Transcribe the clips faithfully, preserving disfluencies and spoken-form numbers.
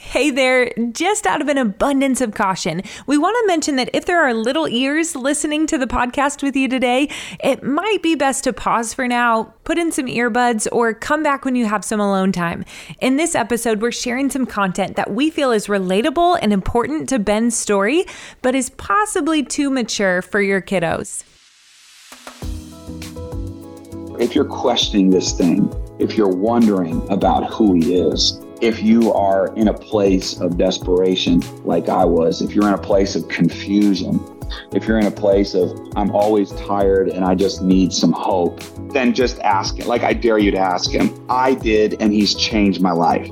Hey there, just out of an abundance of caution, we want to mention that if there are little ears listening to the podcast with you today, it might be best to pause for now, put in some earbuds, or come back when you have some alone time. In this episode, we're sharing some content that we feel is relatable and important to Ben's story, but is possibly too mature for your kiddos. If you're questioning this thing, if you're wondering about who he is, if you are in a place of desperation like I was, if you're in a place of confusion, if you're in a place of I'm always tired and I just need some hope, then just ask him. Like I dare you to ask him. I did, and he's changed my life.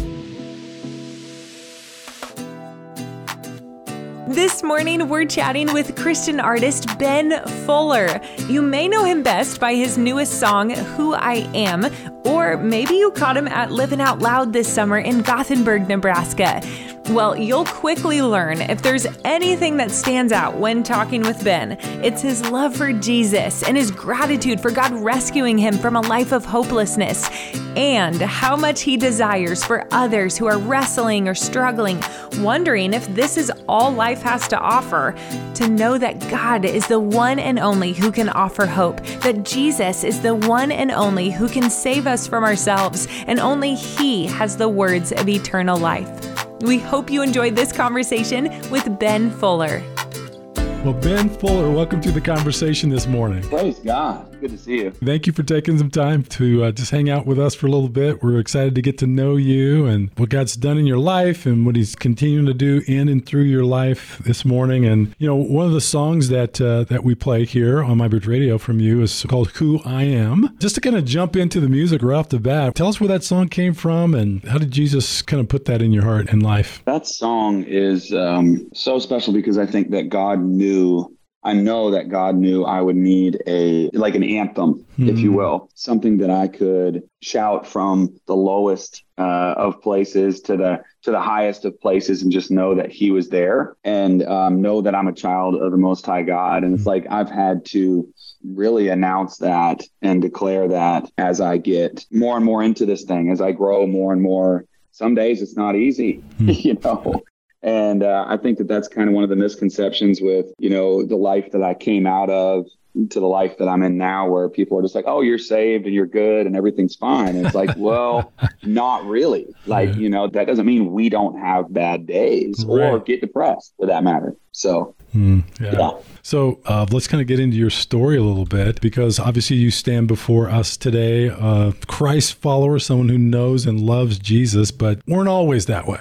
This morning, we're chatting with Christian artist Ben Fuller. You may know him best by his newest song, Who I Am, or maybe you caught him at Living Out Loud this summer in Gothenburg, Nebraska. Well, you'll quickly learn if there's anything that stands out when talking with Ben. It's his love for Jesus and his gratitude for God rescuing him from a life of hopelessness, and how much he desires for others who are wrestling or struggling, wondering if this is all life has to offer, to know that God is the one and only who can offer hope, that Jesus is the one and only who can save us from ourselves, and only he has the words of eternal life. We hope you enjoyed this conversation with Ben Fuller. Well, Ben Fuller, welcome to the conversation this morning. Praise God. Good to see you. Thank you for taking some time to uh, just hang out with us for a little bit. We're excited to get to know you and what God's done in your life and what he's continuing to do in and through your life this morning. And, you know, one of the songs that uh, that we play here on My Bridge Radio from you is called Who I Am. Just to kind of jump into the music right off the bat, tell us where that song came from and how did Jesus kind of put that in your heart and life? That song is um, so special because I think that God knew I know that God knew I would need a, like an anthem, mm. if you will, something that I could shout from the lowest uh, of places to the to the highest of places and just know that he was there and um, know that I'm a child of the Most High God. And it's like I've had to really announce that and declare that as I get more and more into this thing, as I grow more and more. Some days it's not easy, mm. you know. And uh, I think that that's kind of one of the misconceptions with, you know, the life that I came out of to the life that I'm in now, where people are just like, oh, you're saved and you're good and everything's fine. And it's like, well, not really. Like, you know, that doesn't mean we don't have bad days right. or get depressed for that matter. So, mm, yeah. yeah. So uh, let's kind of get into your story a little bit, because obviously you stand before us today, a Christ follower, someone who knows and loves Jesus, but weren't always that way.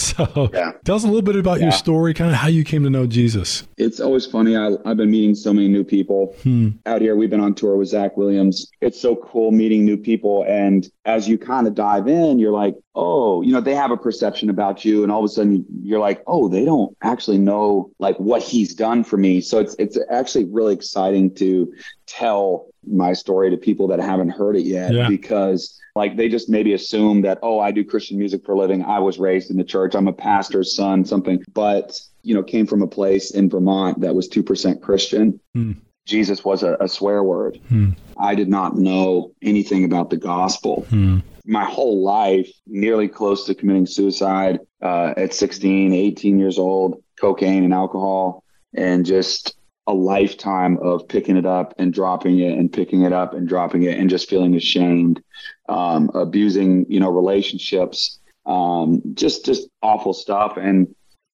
So yeah. tell us a little bit about yeah. your story, kind of how you came to know Jesus. It's always funny. I, I've been meeting so many new people hmm. out here. We've been on tour with Zach Williams. It's so cool meeting new people. And as you kind of dive in, you're like, oh, you know, they have a perception about you. And all of a sudden you're like, oh, they don't actually know like what he's done for me. So it's it's actually really exciting to tell my story to people that haven't heard it yet, yeah. because like they just maybe assume that, oh, I do Christian music for a living. I was raised in the church. I'm a pastor's son, something. But, you know, came from a place in Vermont that was two percent Christian. Hmm. Jesus was a, a swear word. Hmm. I did not know anything about the gospel. Hmm. My whole life, nearly close to committing suicide uh, at sixteen, eighteen years old, cocaine and alcohol, and just a lifetime of picking it up and dropping it and picking it up and dropping it and just feeling ashamed, um, abusing, you know, relationships, um, just, just awful stuff. And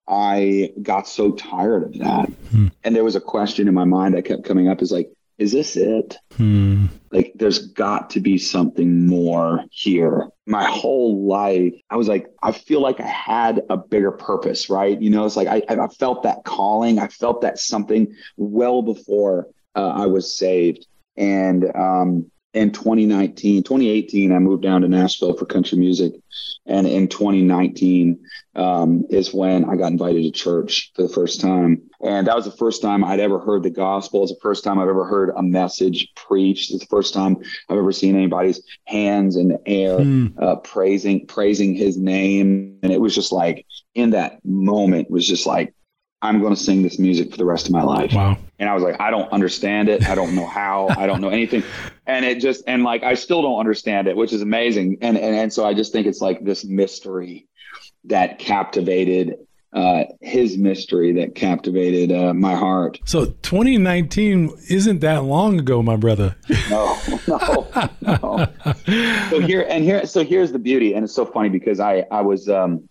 I got so tired of that. Hmm. And there was a question in my mind that kept coming up is like, is this it? Hmm. Like, there's got to be something more here. My whole life, I was like, I feel like I had a bigger purpose, right? You know, it's like I, I felt that calling. I felt that something well before uh, I was saved. And um, in twenty nineteen, twenty eighteen, I moved down to Nashville for country music. And in twenty nineteen um, is when I got invited to church for the first time. And that was the first time I'd ever heard the gospel. It was the first time I've ever heard a message preached. It's the first time I've ever seen anybody's hands in the air mm. uh, praising praising his name. And it was just like, in that moment, was just like, I'm going to sing this music for the rest of my life. Wow. And I was like, I don't understand it. I don't know how. I don't know anything. And it just, and like, I still don't understand it, which is amazing. And, and, and so I just think it's like this mystery that captivated uh, his mystery, that captivated uh, my heart. So twenty nineteen isn't that long ago, my brother. No, no, no. So here and here, so here's the beauty, and it's so funny because I I was um,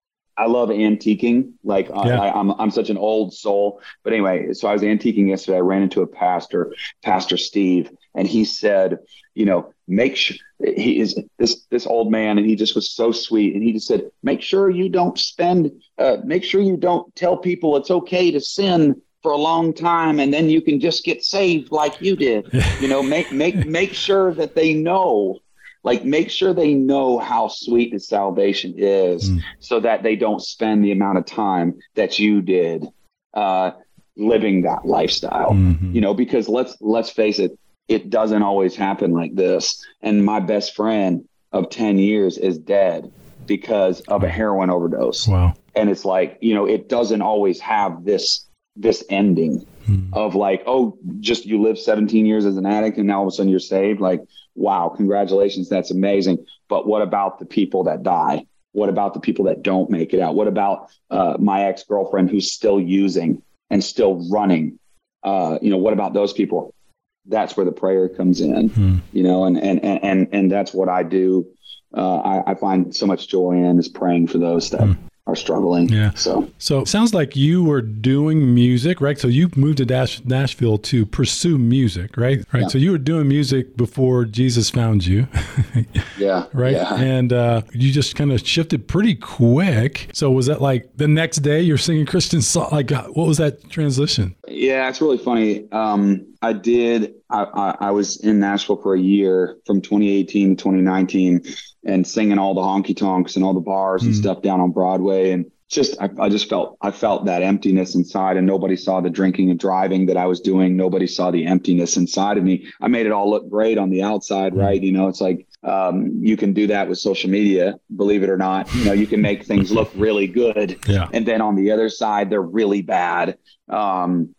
I love antiquing. Like Yeah. I, I'm I'm such an old soul. But anyway, so I was antiquing yesterday. I ran into a pastor, Pastor Steve, and he said, you know, make sure he is this this old man, and he just was so sweet. And he just said, make sure you don't spend, uh, make sure you don't tell people it's okay to sin for a long time, and then you can just get saved like you did. You know, make make make sure that they know. Like, make sure they know how sweet the salvation is, mm. so that they don't spend the amount of time that you did uh, living that lifestyle. Mm-hmm. You know, because let's let's face it, it doesn't always happen like this. And my best friend of ten years is dead because of a heroin overdose. Wow. And it's like, you know, it doesn't always have this this ending mm. of like, oh, just you live seventeen years as an addict and now all of a sudden you're saved. Like, wow, congratulations. That's amazing. But what about the people that die? What about the people that don't make it out? What about uh, my ex-girlfriend who's still using and still running? Uh, you know, what about those people? That's where the prayer comes in, mm. you know, and, and, and, and, and that's what I do. Uh, I, I find so much joy in is praying for those that mm. are struggling. Yeah. So, so it sounds like you were doing music, right? So you moved to Nash- Nashville to pursue music, right? Right. Yeah. So you were doing music before Jesus found you. Yeah. Right. Yeah. And uh, you just kind of shifted pretty quick. So was that like the next day you're singing Christian song? Like, what was that transition? Yeah, it's really funny. Um, I did. I, I, I was in Nashville for a year from twenty eighteen to twenty nineteen and singing all the honky tonks and all the bars mm. and stuff down on Broadway. And just, I, I just felt, I felt that emptiness inside, and nobody saw the drinking and driving that I was doing. Nobody saw the emptiness inside of me. I made it all look great on the outside, mm. right? You know, it's like, um, you can do that with social media, believe it or not. You know, you can make things look really good. Yeah. And then on the other side, they're really bad. Um,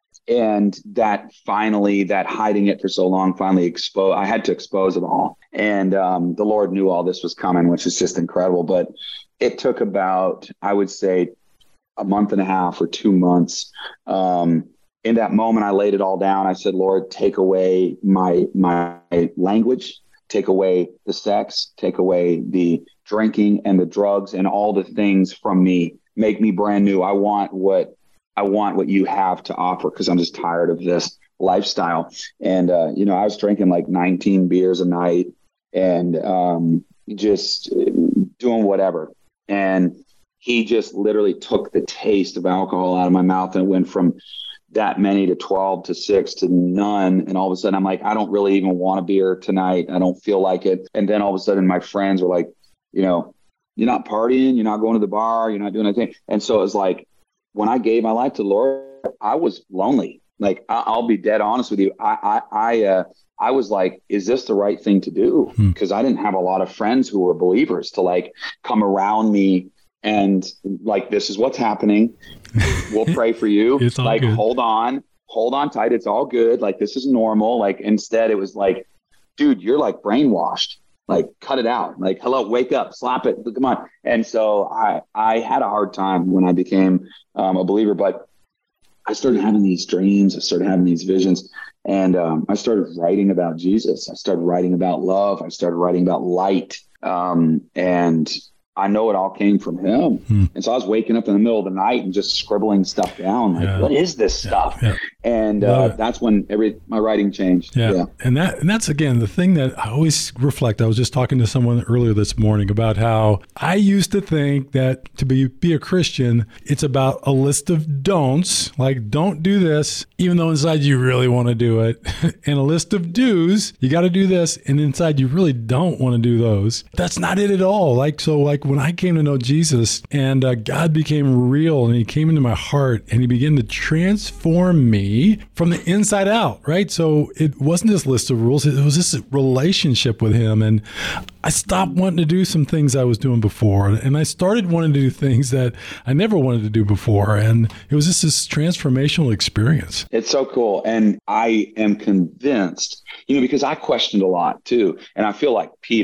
And that finally, that hiding it for so long, finally exposed, I had to expose it all. And um, the Lord knew all this was coming, which is just incredible. But it took about, I would say, a month and a half or two months. Um, in that moment, I laid it all down. I said, Lord, take away my my language, take away the sex, take away the drinking and the drugs and all the things from me. Make me brand new. I want what I want what you have to offer, because I'm just tired of this lifestyle. And, uh, you know, I was drinking like nineteen beers a night and um, just doing whatever. And he just literally took the taste of alcohol out of my mouth, and it went from that many to twelve to six to none. And all of a sudden I'm like, I don't really even want a beer tonight. I don't feel like it. And then all of a sudden my friends were like, you know, you're not partying, you're not going to the bar, you're not doing anything. And so it was like, when I gave my life to the Lord, I was lonely. Like, I'll be dead honest with you. I, I, I, uh, I was like, is this the right thing to do? Because hmm. I didn't have a lot of friends who were believers to like come around me and like, this is what's happening. We'll pray for you. It's all like, good. hold on, hold on tight. It's all good. Like, this is normal. Like, instead it was like, dude, you're like brainwashed. Like, cut it out. Like, hello, wake up, slap it. Come on. And so I, I had a hard time when I became um, a believer, but I started having these dreams. I started having these visions, and um, I started writing about Jesus. I started writing about love. I started writing about light. Um, and I know it all came from him. Hmm. And so I was waking up in the middle of the night and just scribbling stuff down. Like, yeah. what is this yeah. stuff? Yeah. And uh, that's when every my writing changed. Yeah. yeah. And that and that's, again, the thing that I always reflect. I was just talking to someone earlier this morning about how I used to think that to be, be a Christian, it's about a list of don'ts, like don't do this, even though inside you really want to do it, and a list of do's, you got to do this, and inside you really don't want to do those. That's not it at all. Like, so like when I came to know Jesus and uh, God became real and he came into my heart and he began to transform me from the inside out, right? So it wasn't this list of rules. It was this relationship with him. And I stopped wanting to do some things I was doing before. And I started wanting to do things that I never wanted to do before. And it was just this transformational experience. It's so cool. And I am convinced, you know, because I questioned a lot too. And I feel like Peter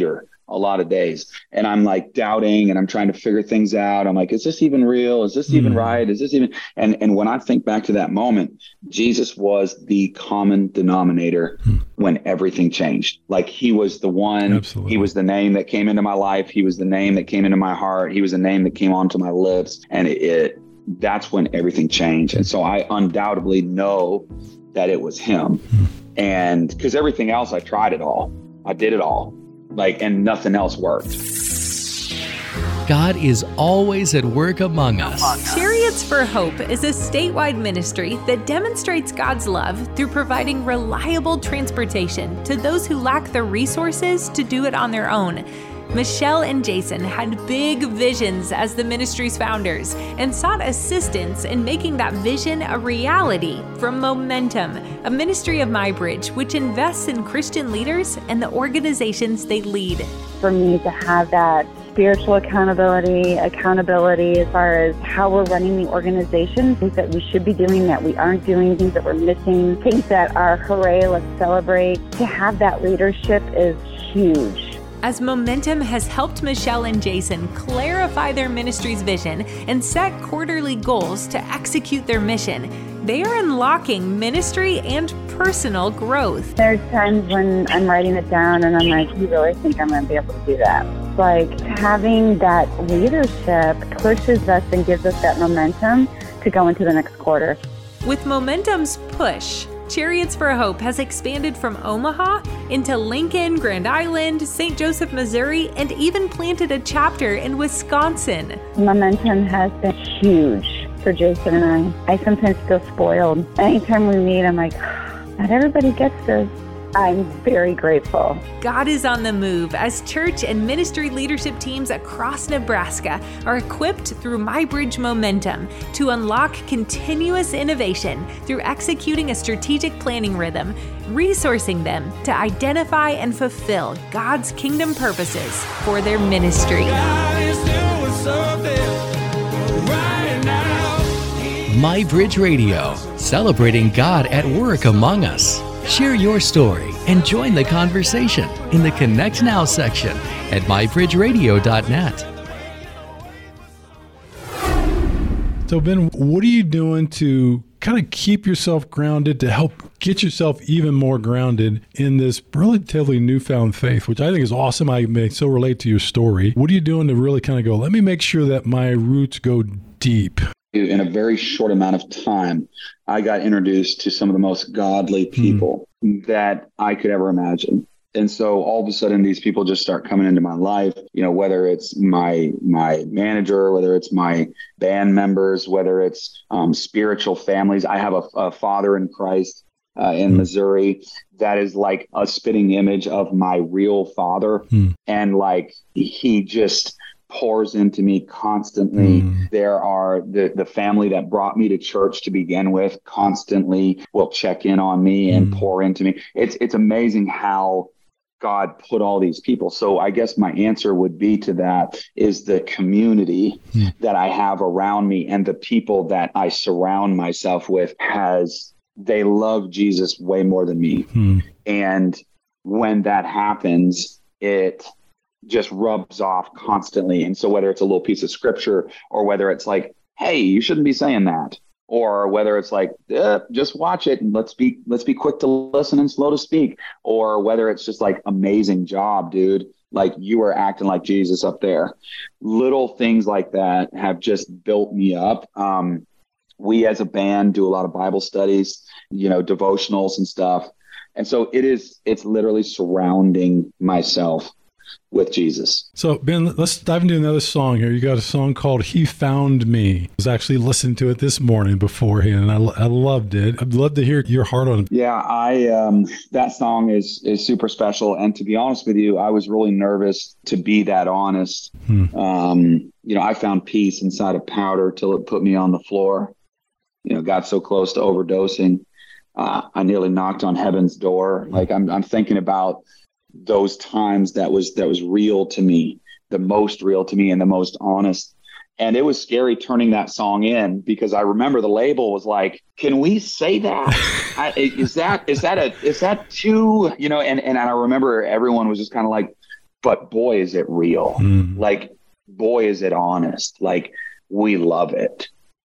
a lot of days. And I'm like doubting and I'm trying to figure things out. I'm like, is this even real? Is this mm. even right? Is this even, and, and when I think back to that moment, Jesus was the common denominator mm. when everything changed. Like he was the one, Absolutely. He was the name that came into my life. He was the name that came into my heart. He was the name that came onto my lips. And it, it that's when everything changed. And so I undoubtedly know that it was him. Mm. And because everything else, I tried it all. I did it all. Like, and nothing else worked. God is always at work among us. Chariots for Hope is a statewide ministry that demonstrates God's love through providing reliable transportation to those who lack the resources to do it on their own. Michelle and Jason had big visions as the ministry's founders and sought assistance in making that vision a reality from Momentum, a ministry of MyBridge, which invests in Christian leaders and the organizations they lead. For me to have that spiritual accountability, accountability as far as how we're running the organization, things that we should be doing that we aren't doing, things that we're missing, things that are hooray, let's celebrate. To have that leadership is huge. As Momentum has helped Michelle and Jason clarify their ministry's vision and set quarterly goals to execute their mission, they are unlocking ministry and personal growth. There's times when I'm writing it down and I'm like, you really think I'm going to be able to do that? Like having that leadership pushes us and gives us that momentum to go into the next quarter. With Momentum's push, Chariots for Hope has expanded from Omaha into Lincoln, Grand Island, Saint Joseph, Missouri, and even planted a chapter in Wisconsin. Momentum has been huge for Jason and I. I sometimes feel spoiled. Anytime we meet, I'm like, not everybody gets this. I'm very grateful. God is on the move as church and ministry leadership teams across Nebraska are equipped through MyBridge Momentum to unlock continuous innovation through executing a strategic planning rhythm, resourcing them to identify and fulfill God's kingdom purposes for their ministry. God is doing something right now. MyBridge Radio, celebrating God at work among us. Share your story and join the conversation in the Connect Now section at my bridge radio dot net. So, Ben, what are you doing to kind of keep yourself grounded, to help get yourself even more grounded in this relatively newfound faith, which I think is awesome? I may so relate to your story. What are you doing to really kind of go, let me make sure that my roots go deep? In a very short amount of time, I got introduced to some of the most godly people mm. that I could ever imagine. And so all of a sudden, these people just start coming into my life, you know, whether it's my my manager, whether it's my band members, whether it's um, spiritual families. I have a, a father in Christ uh, in mm. Missouri that is like a spitting image of my real father. Mm. And like he just pours into me constantly. Mm. There are the, the family that brought me to church to begin with constantly will check in on me and mm. pour into me. It's, it's amazing how God put all these people. So I guess my answer would be to that is the community mm. that I have around me and the people that I surround myself with has, they love Jesus way more than me. Mm. And when that happens, it just rubs off constantly. And so whether it's a little piece of scripture or whether it's like, hey, you shouldn't be saying that, or whether it's like, eh, just watch it and let's be, let's be quick to listen and slow to speak, or whether it's just like, amazing job, dude. Like you are acting like Jesus up there. Little things like that have just built me up. Um, we as a band do a lot of Bible studies, you know, devotionals and stuff. And so it is, it's literally surrounding myself with Jesus. So Ben, let's dive into another song here. You got a song called He Found Me. I was actually listening to it this morning beforehand, and I, I loved it. I'd love to hear your heart on it. Yeah, I um, that song is is super special. And to be honest with you, I was really nervous to be that honest. Hmm. Um, you know, I found peace inside of powder till it put me on the floor. You know, got so close to overdosing. Uh, I nearly knocked on heaven's door. Like I'm, I'm thinking about those times that was that was real to me, the most real to me and the most honest. And it was scary turning that song in because I remember the label was like, can we say that? I, is that is that a is that too, you know, and, and I remember everyone was just kind of like, but boy, is it real. Mm. Like, boy, is it honest. Like, we love it.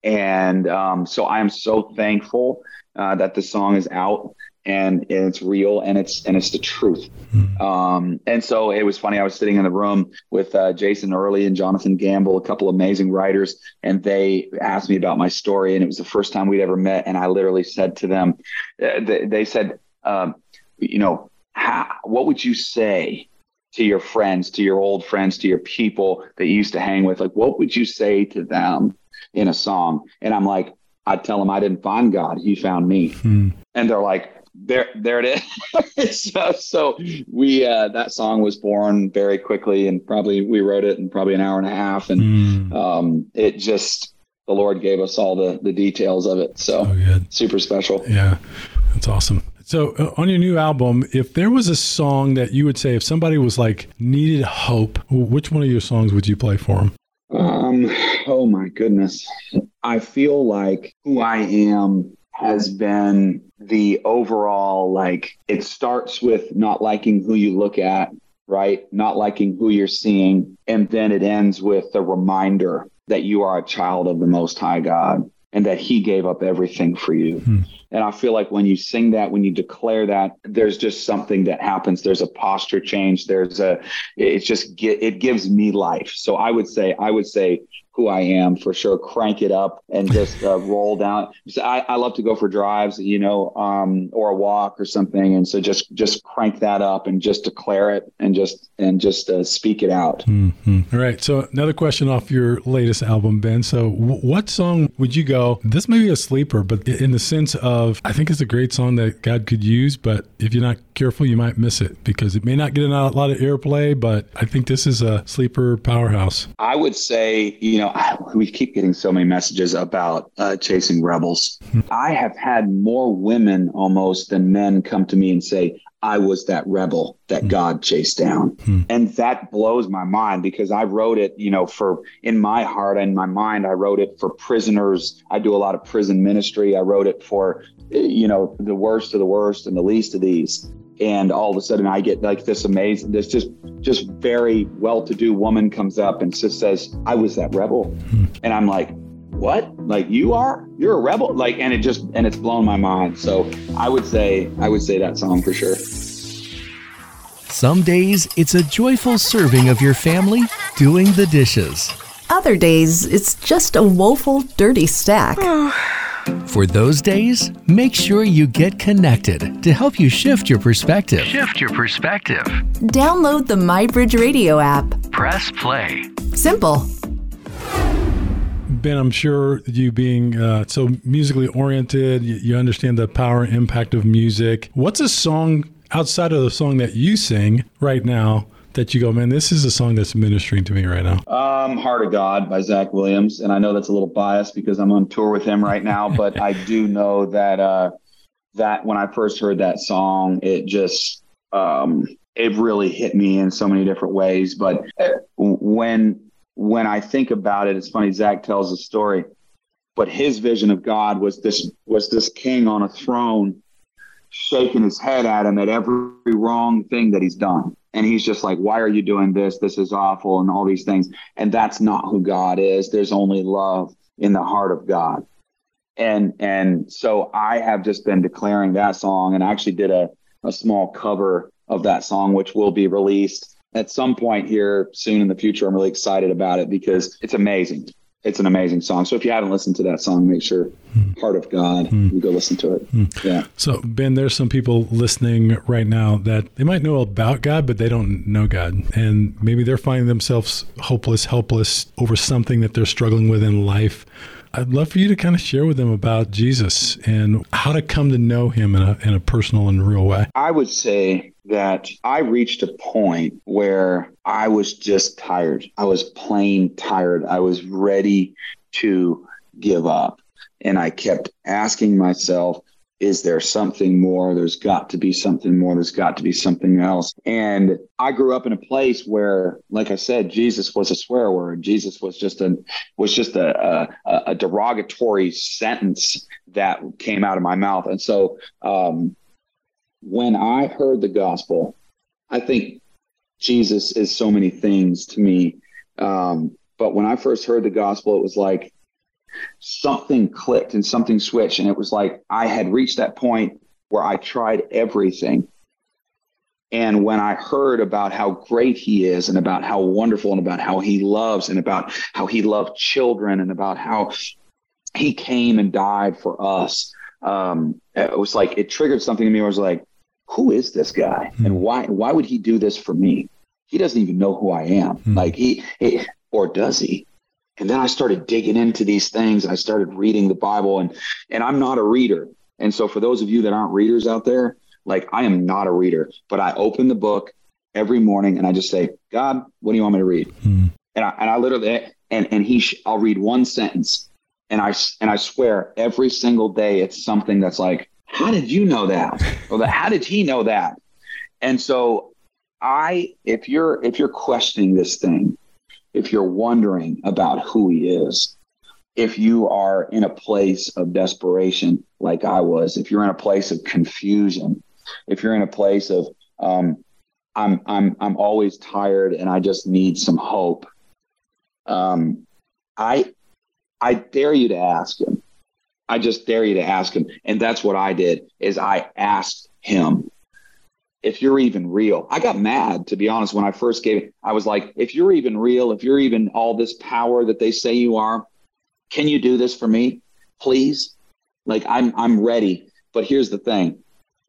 And um, so I am so thankful uh, that the song is out and, and it's real and it's and it's the truth. Mm. Um, and so it was funny. I was sitting in the room with uh, Jason Early and Jonathan Gamble, a couple of amazing writers, and they asked me about my story. And it was the first time we'd ever met. And I literally said to them, uh, they, they said, um, you know, how, what would you say to your friends, to your old friends, to your people that you used to hang with? Like, what would you say to them in a song? And I'm like, I'd tell them I didn't find God. He found me. Hmm. And they're like, there, there it is. so, so we, uh, that song was born very quickly, and probably we wrote it in probably an hour and a half. And, hmm. um, it just, the Lord gave us all the, the details of it. So oh, super special. Yeah. That's awesome. So uh, on your new album, if there was a song that you would say, if somebody was like needed hope, which one of your songs would you play for them? Um, oh my goodness. I feel like Who I Am has been the overall, like, it starts with not liking who you look at, right? Not liking who you're seeing. And then it ends with the reminder that you are a child of the Most High God and that He gave up everything for you. Hmm. And I feel like when you sing that, when you declare that, there's just something that happens. There's a posture change. There's a, it's just, it gives me life. So I would say, I would say Who I Am for sure. Crank it up and just uh, roll down. So I, I love to go for drives, you know, um, or a walk or something. And so just, just crank that up and just declare it and just, and just uh, speak it out. Mm-hmm. All right. So another question off your latest album, Ben. So w- what song would you go, this may be a sleeper, but in the sense of, I think it's a great song that God could use, but if you're not careful, you might miss it because it may not get a lot of airplay, but I think this is a sleeper powerhouse. I would say, you know, we keep getting so many messages about uh, chasing rebels. Hmm. I have had more women almost than men come to me and say, I was that rebel that hmm. God chased down. Hmm. And that blows my mind because I wrote it, you know, for in my heart and my mind, I wrote it for prisoners. I do a lot of prison ministry. I wrote it for, you know, the worst of the worst and the least of these. And all of a sudden I get like this amazing, this just, just very well-to-do woman comes up and just says, I was that rebel. Hmm. And I'm like, what? Like you are? You're a rebel? Like, and it just, and it's blown my mind. So I would say, I would say that song for sure. Some days it's a joyful serving of your family doing the dishes. Other days it's just a woeful, dirty stack. For those days, make sure you get connected to help you shift your perspective. Shift your perspective. Download the MyBridge Radio app. Press play. Simple. Ben, I'm sure you being uh, so musically oriented, you, you understand the power and impact of music. What's a song outside of the song that you sing right now that you go, man, this is a song that's ministering to me right now? Um, Heart of God by Zach Williams. And I know that's a little biased because I'm on tour with him right now, but I do know that, uh, that when I first heard that song, it just, um, it really hit me in so many different ways. But when, when I think about it, it's funny, Zach tells a story, but his vision of God was this, was this king on a throne shaking his head at him at every wrong thing that he's done. And he's just like, why are you doing this? This is awful and all these things. And that's not who God is. There's only love in the heart of God. And and so I have just been declaring that song, and I actually did a, a small cover of that song, which will be released at some point here soon in the future. I'm really excited about it because it's amazing. It's an amazing song. So if you haven't listened to that song, make sure hmm. Heart of God, hmm. you go listen to it. Hmm. Yeah. So Ben, there's some people listening right now that they might know about God, but they don't know God. And maybe they're finding themselves hopeless, helpless over something that they're struggling with in life. I'd love for you to kind of share with them about Jesus and how to come to know him in a in a personal and real way. I would say that I reached a point where I was just tired. I was plain tired. I was ready to give up. And I kept asking myself, is there something more? There's got to be something more. There's got to be something else. And I grew up in a place where, like I said, Jesus was a swear word. Jesus was just a was just a a, a derogatory sentence that came out of my mouth. And so um, when I heard the gospel, I think Jesus is so many things to me. Um, but when I first heard the gospel, it was like something clicked and something switched. And it was like I had reached that point where I tried everything. And when I heard about how great he is and about how wonderful and about how he loves and about how he loved children and about how he came and died for us, um, it was like it triggered something in me where I was like, who is this guy? Mm. And why why would he do this for me? He doesn't even know who I am. Mm. Like he, he, or does he? And then I started digging into these things and I started reading the Bible, and and I'm not a reader. And so for those of you that aren't readers out there, like I am not a reader, but I open the book every morning and I just say, God, what do you want me to read? Mm. And I and I literally and and he sh- I'll read one sentence, and I and I swear every single day it's something that's like, how did you know that? Or the, how did he know that? And so I, if you're if you're questioning this thing, if you're wondering about who he is, if you are in a place of desperation like I was, if you're in a place of confusion, if you're in a place of um, I'm I'm I'm always tired and I just need some hope, um, I I dare you to ask him. I just dare you to ask him. And that's what I did, is I asked him, if you're even real. I got mad, to be honest, when I first gave it. I was like, if you're even real, if you're even all this power that they say you are, can you do this for me, please? Like, I'm I'm ready. But here's the thing,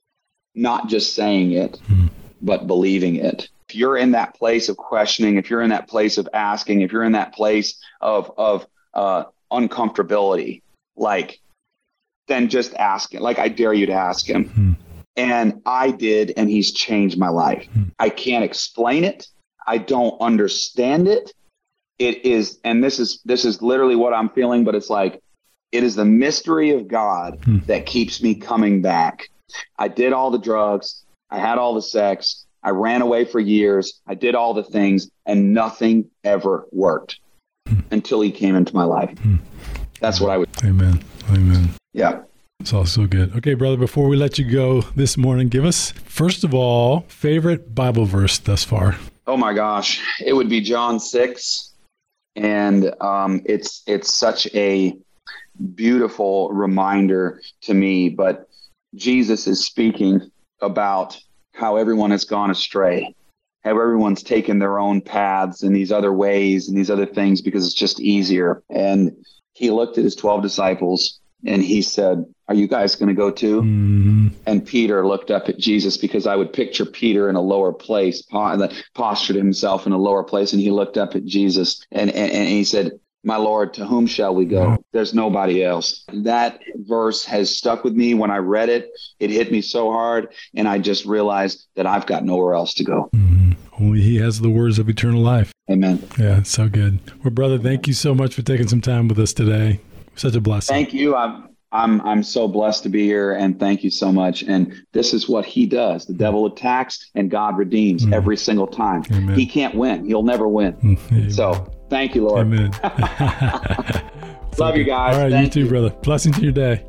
not just saying it, mm. but believing it. If you're in that place of questioning, if you're in that place of asking, if you're in that place of, of uh, uncomfortability, like, then just ask him. Like, I dare you to ask him. Mm. And I did, and he's changed my life. Mm. I can't explain it. I don't understand it. It is, and this is this is literally what I'm feeling, but it's like, it is the mystery of God mm. that keeps me coming back. I did all the drugs. I had all the sex. I ran away for years. I did all the things, and nothing ever worked mm. until he came into my life. Mm. That's what I would. Amen. Amen. Yeah. It's all so good. Okay, brother, before we let you go this morning, give us, first of all, favorite Bible verse thus far. Oh my gosh. It would be John six. And um, it's it's such a beautiful reminder to me. But Jesus is speaking about how everyone has gone astray, how everyone's taken their own paths and these other ways and these other things because it's just easier. And he looked at his twelve disciples and he said, are you guys going to go too? Mm-hmm. And Peter looked up at Jesus, because I would picture Peter in a lower place, postured himself in a lower place. And he looked up at Jesus and, and, and he said, my Lord, to whom shall we go? Yeah. There's nobody else. That verse has stuck with me. When I read it, it hit me so hard. And I just realized that I've got nowhere else to go. Mm-hmm. Only he has the words of eternal life. Amen. Yeah, it's so good. Well, brother, thank you so much for taking some time with us today. Such a blessing. Thank you. I'm, I'm, I'm so blessed to be here, and thank you so much. And this is what he does. The devil attacks and God redeems mm. every single time. Amen. He can't win. He'll never win. Mm, so thank you, Lord. Amen. Love you guys. All right. Thank you too, you. brother. Blessing to your day.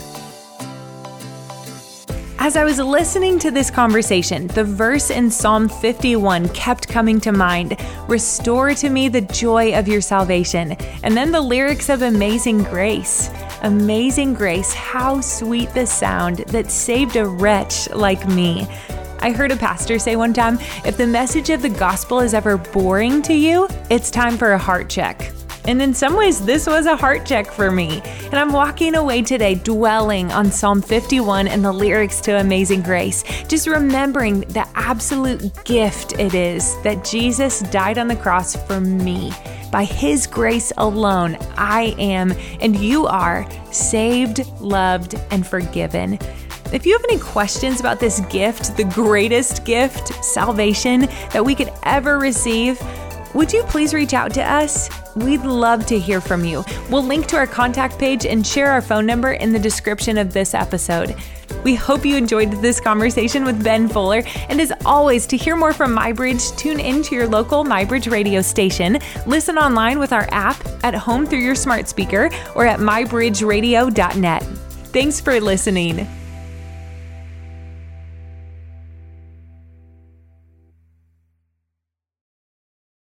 As I was listening to this conversation, the verse in Psalm fifty-one kept coming to mind. Restore to me the joy of your salvation. And then the lyrics of Amazing Grace. Amazing Grace, how sweet the sound that saved a wretch like me. I heard a pastor say one time, if the message of the gospel is ever boring to you, it's time for a heart check. And in some ways, this was a heart check for me. And I'm walking away today dwelling on Psalm fifty-one and the lyrics to Amazing Grace, just remembering the absolute gift it is that Jesus died on the cross for me. By his grace alone, I am, and you are, saved, loved, and forgiven. If you have any questions about this gift, the greatest gift, salvation, that we could ever receive, would you please reach out to us? We'd love to hear from you. We'll link to our contact page and share our phone number in the description of this episode. We hope you enjoyed this conversation with Ben Fuller. And as always, to hear more from MyBridge, tune into your local MyBridge radio station. Listen online with our app, at home through your smart speaker, or at my bridge radio dot net. Thanks for listening.